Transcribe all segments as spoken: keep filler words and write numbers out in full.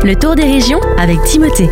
le tour des régions avec Timothée.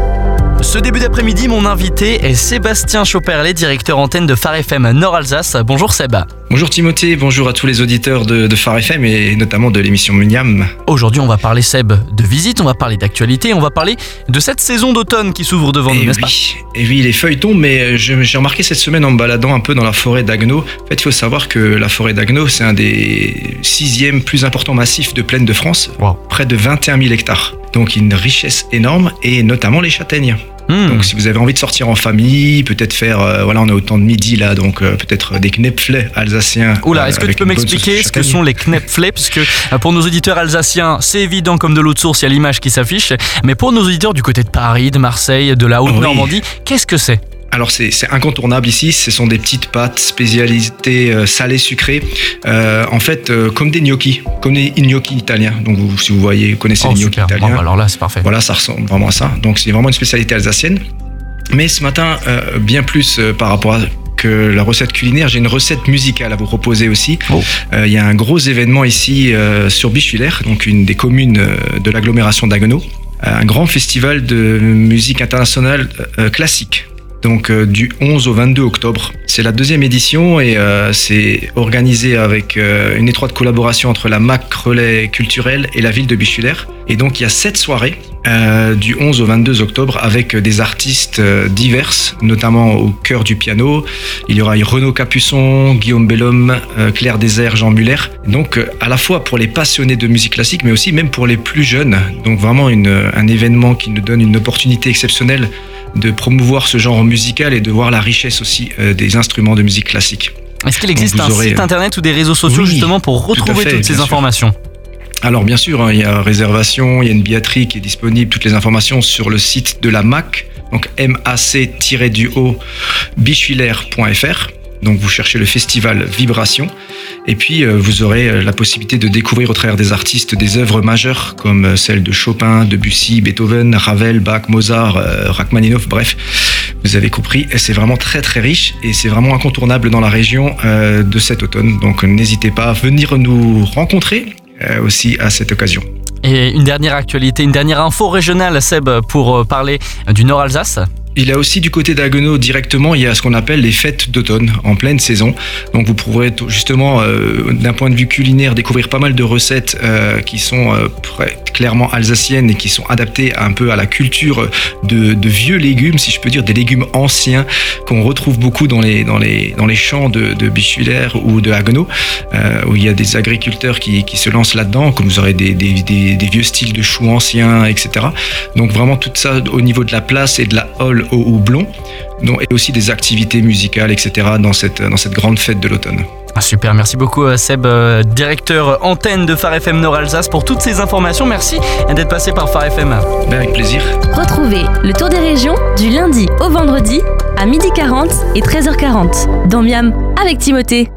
Ce début d'après-midi, mon invité est Sébastien Chauperlet, directeur antenne de Phare F M Nord-Alsace. Bonjour Seb. Bonjour Timothée, bonjour à tous les auditeurs de, de Phare F M et notamment de l'émission Muniam. Aujourd'hui, on va parler Seb de visite, on va parler d'actualité, on va parler de cette saison d'automne qui s'ouvre devant nous, et n'est-ce oui, pas Et oui, les feuilles tombent, mais je, j'ai remarqué cette semaine en me baladant un peu dans la forêt d'Haguenau. En fait, il faut savoir que la forêt d'Haguenau, c'est un des sixièmes plus importants massifs de plaine de France, wow. Près de vingt et un mille hectares. Donc une richesse énorme et notamment les châtaignes. Mmh. Donc si vous avez envie de sortir en famille, peut-être faire, euh, voilà, on est au temps de midi là, donc euh, peut-être des knepflets alsaciens. Oula, euh, est-ce que tu peux m'expliquer ce que sont les knepflets? Puisque euh, pour nos auditeurs alsaciens, c'est évident comme de l'eau de source, il y a l'image qui s'affiche. Mais pour nos auditeurs du côté de Paris, de Marseille, de la Haute-Normandie, oui. Qu'est-ce que c'est? Alors c'est, c'est incontournable ici, ce sont des petites pâtes spécialisées euh, salées sucrées, euh, en fait euh, comme des gnocchis, comme des gnocchis italiens. Donc vous, si vous voyez, vous connaissez oh, les gnocchis italiens. Bon, alors là c'est parfait. Voilà, ça ressemble vraiment à ça. Donc c'est vraiment une spécialité alsacienne. Mais ce matin, euh, bien plus euh, par rapport à que la recette culinaire, j'ai une recette musicale à vous proposer aussi. Il oh. euh, y a un gros événement ici euh, sur Bischwiller, donc une des communes euh, de l'agglomération d'Haguenau, un grand festival de musique internationale euh, classique. Donc euh, du onze au vingt-deux octobre. C'est la deuxième édition et euh, c'est organisé avec euh, une étroite collaboration entre la M A C Relais Culturel et la ville de Bischwiller. Et donc il y a sept soirées euh, du onze au vingt-deux octobre avec des artistes euh, divers, notamment au cœur du piano. Il y aura Renaud Capuçon, Guillaume Bellhomme, euh, Claire Désert, Jean Muller. Donc euh, à la fois pour les passionnés de musique classique, mais aussi même pour les plus jeunes. Donc vraiment une, un événement qui nous donne une opportunité exceptionnelle de promouvoir ce genre musical et de voir la richesse aussi euh, des instruments de musique classique. Est-ce qu'il existe un aurez... site internet ou des réseaux sociaux oui, justement pour retrouver tout fait, toutes ces informations ? Alors bien sûr, hein, il y a réservation, il y a une billetterie qui est disponible, toutes les informations sur le site de la M A C, donc M A C du haut bischwiller point F R. Donc vous cherchez le festival Vibration et puis euh, vous aurez euh, la possibilité de découvrir au travers des artistes des œuvres majeures comme euh, celles de Chopin, Debussy, Beethoven, Ravel, Bach, Mozart, euh, Rachmaninoff, bref, vous avez compris, et c'est vraiment très très riche et c'est vraiment incontournable dans la région euh, de cet automne. Donc n'hésitez pas à venir nous rencontrer euh, aussi à cette occasion. Et une dernière actualité, une dernière info régionale, Seb, pour parler du Nord-Alsace. Il y a aussi du côté d'Haguenau directement, il y a ce qu'on appelle les fêtes d'automne en pleine saison. Donc vous pourrez justement, euh, d'un point de vue culinaire, découvrir pas mal de recettes euh, qui sont euh, clairement alsaciennes et qui sont adaptées un peu à la culture de, de vieux légumes, si je peux dire, des légumes anciens qu'on retrouve beaucoup dans les, dans les, dans les champs de, de Bischwiller ou de Haguenau, euh, où il y a des agriculteurs qui, qui se lancent là-dedans, comme vous aurez des, des, des, des vieux styles de choux anciens, et cetera. Donc vraiment tout ça au niveau de la place et de la holle au houblon, et aussi des activités musicales, et cetera dans cette, dans cette grande fête de l'automne. Ah super, merci beaucoup Seb, directeur antenne de Phare F M Nord-Alsace pour toutes ces informations. Merci d'être passé par Phare F M. Ben avec plaisir. Retrouvez le tour des régions du lundi au vendredi à midi quarante et treize heures quarante dans Miam avec Timothée.